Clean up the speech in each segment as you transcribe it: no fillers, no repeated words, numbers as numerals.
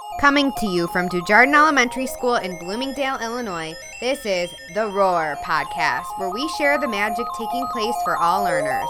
Coming to you from DuJardin Elementary School in Bloomingdale, Illinois, this is The Roar Podcast, where we share the magic taking place for all learners.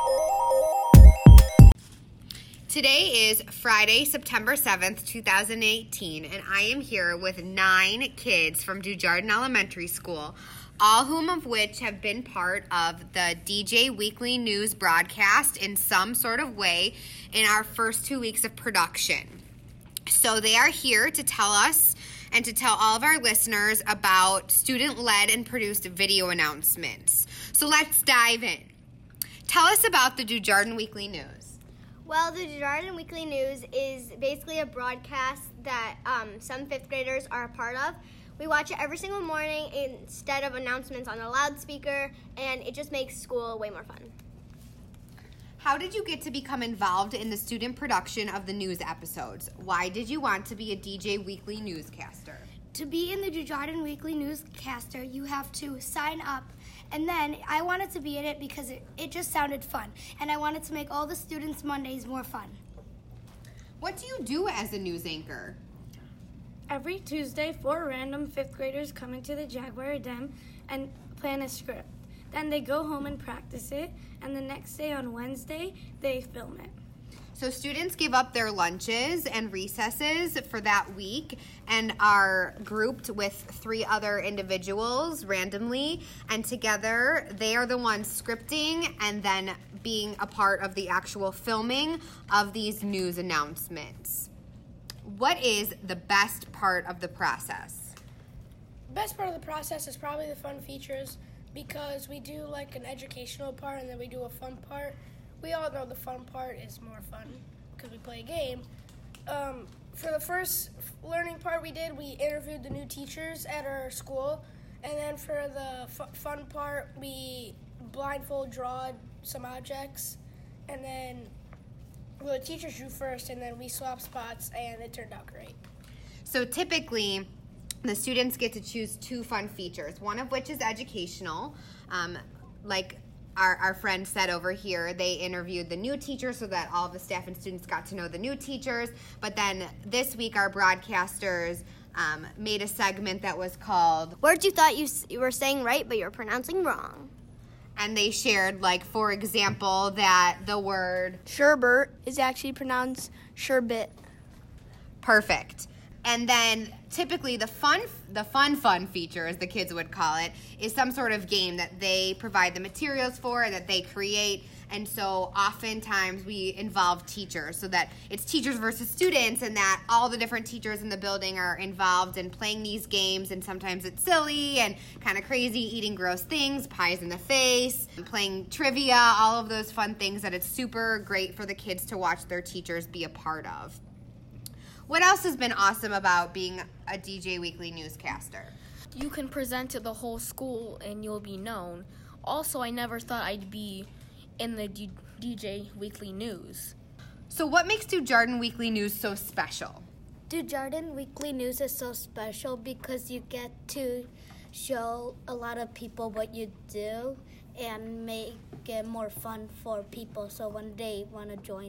Today is Friday, September 7th, 2018, and I am here with 9 kids from DuJardin Elementary School, all of which have been part of the DJ Weekly News broadcast in some sort of way in our first 2 weeks of production. So they are here to tell us and to tell all of our listeners about student-led and produced video announcements. So let's dive in. Tell us about the DuJardin Weekly News. Well, the DuJardin Weekly News is basically a broadcast that some 5th graders are a part of. We watch it every single morning instead of announcements on a loudspeaker, and it just makes school way more fun. How did you get to become involved in the student production of the news episodes? Why did you want to be a DJ Weekly newscaster? To be in the DuJardin Weekly newscaster, you have to sign up. And then I wanted to be in it because it just sounded fun. And I wanted to make all the students' Mondays more fun. What do you do as a news anchor? Every Tuesday, 4 random 5th graders come into the Jaguar Den and plan a script. Then they go home and practice it, and the next day on Wednesday, they film it. So students give up their lunches and recesses for that week and are grouped with 3 other individuals randomly, and together they are the ones scripting and then being a part of the actual filming of these news announcements. What is the best part of the process? The best part of the process is probably the fun features, because we do like an educational part and then we do a fun part. We all know the fun part is more fun because we play a game. For the first learning part we interviewed the new teachers at our school. And then for the fun part, we blindfold draw some objects. And then the teachers drew first, and then we swapped spots, and it turned out great. So typically, the students get to choose 2 fun features, one of which is educational. Like our friend said over here, they interviewed the new teachers so that all of the staff and students got to know the new teachers. But then this week, our broadcasters made a segment that was called Words you thought you were saying right, but you're pronouncing wrong. And they shared, like, for example, that the word Sherbet is actually pronounced sherbet. Perfect. And then typically the fun feature, as the kids would call it, is some sort of game that they provide the materials for, that they create. And so oftentimes we involve teachers, so that it's teachers versus students, and that all the different teachers in the building are involved in playing these games. And sometimes it's silly and kind of crazy, eating gross things, pies in the face, playing trivia, all of those fun things that it's super great for the kids to watch their teachers be a part of. What else has been awesome about being a DJ Weekly newscaster? You can present to the whole school and you'll be known. Also, I never thought I'd be in the DJ Weekly News. So what makes DuJardin Weekly News so special? DuJardin Weekly News is so special because you get to show a lot of people what you do and make it more fun for people so when they want to join.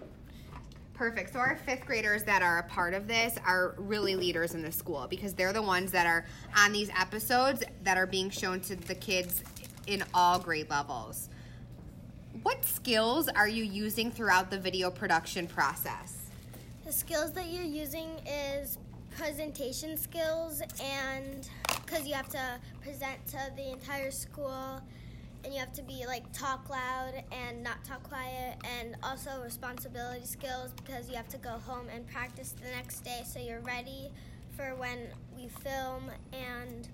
Perfect. So our 5th graders that are a part of this are really leaders in the school because they're the ones that are on these episodes that are being shown to the kids in all grade levels. What skills are you using throughout the video production process? The skills that you're using is presentation skills, and because you have to present to the entire school, and you have to be talk loud and not talk quiet, and also responsibility skills because you have to go home and practice the next day so you're ready for when we film, and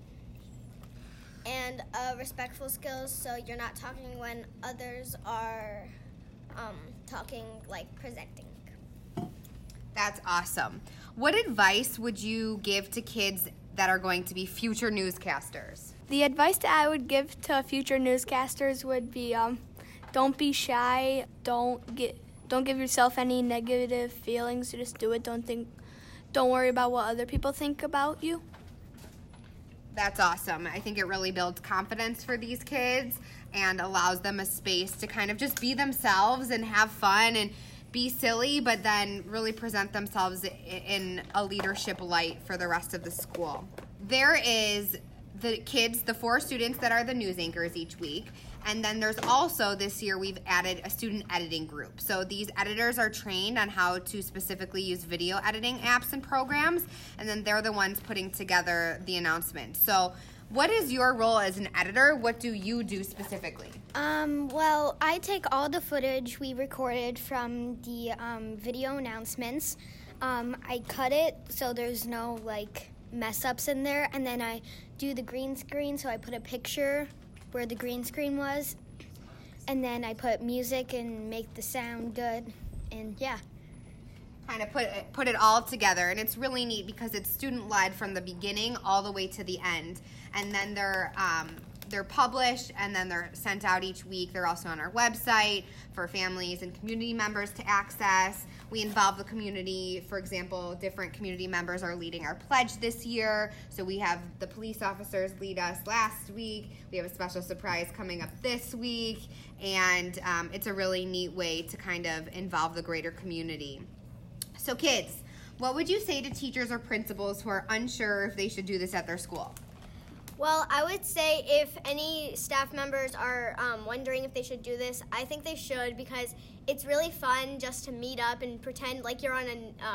respectful skills so you're not talking when others are talking, presenting. That's awesome. What advice would you give to kids that are going to be future newscasters? The advice that I would give to future newscasters would be don't be shy, don't give yourself any negative feelings, just do it. Don't worry about what other people think about you. That's awesome. I think it really builds confidence for these kids and allows them a space to kind of just be themselves and have fun and be silly, but then really present themselves in a leadership light for the rest of the school. There is the kids, the 4 students that are the news anchors each week. And then there's also, this year, we've added a student editing group. So these editors are trained on how to specifically use video editing apps and programs, and then they're the ones putting together the announcements. So what is your role as an editor? What do you do specifically? Well, I take all the footage we recorded from the video announcements. I cut it so there's no, mess ups in there, and then I do the green screen, so I put a picture where the green screen was, and then I put music and make the sound good, and yeah. Kind of put it all together, and it's really neat because it's student-led from the beginning all the way to the end, and then they're published, and then they're sent out each week. They're also on our website for families and community members to access. We involve the community. For example, different community members are leading our pledge this year. So we have the police officers lead us last week. We have a special surprise coming up this week. And it's a really neat way to kind of involve the greater community. So kids, what would you say to teachers or principals who are unsure if they should do this at their school? Well, I would say if any staff members are wondering if they should do this, I think they should, because it's really fun just to meet up and pretend like you're on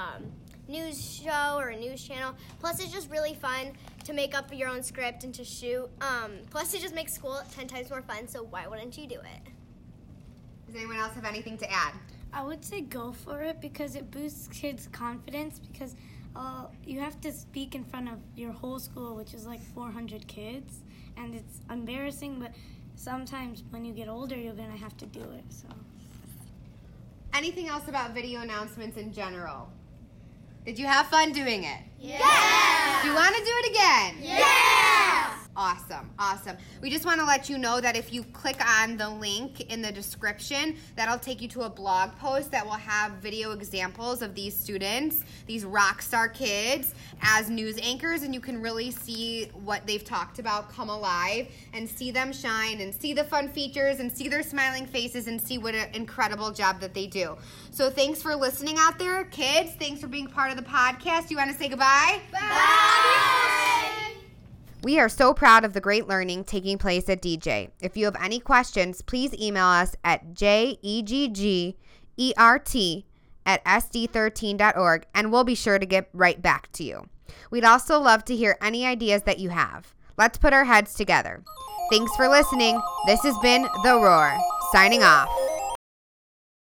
a news show or a news channel. Plus, it's just really fun to make up your own script and to shoot. Plus, it just makes school 10 times more fun, so why wouldn't you do it? Does anyone else have anything to add? I would say go for it because it boosts kids' confidence, because you have to speak in front of your whole school, which is 400 kids, and it's embarrassing, but sometimes when you get older, you're going to have to do it. So, anything else about video announcements in general? Did you have fun doing it? Yeah! Do you want to do it again? Yeah! Awesome. We just want to let you know that if you click on the link in the description, that'll take you to a blog post that will have video examples of these students, these rock star kids, as news anchors, and you can really see what they've talked about come alive and see them shine and see the fun features and see their smiling faces and see what an incredible job that they do. So thanks for listening out there, kids. Thanks for being part of the podcast. You want to say goodbye? Bye! We are so proud of the great learning taking place at DJ. If you have any questions, please email us at jeggert@sd13.org, and we'll be sure to get right back to you. We'd also love to hear any ideas that you have. Let's put our heads together. Thanks for listening. This has been The Roar, signing off.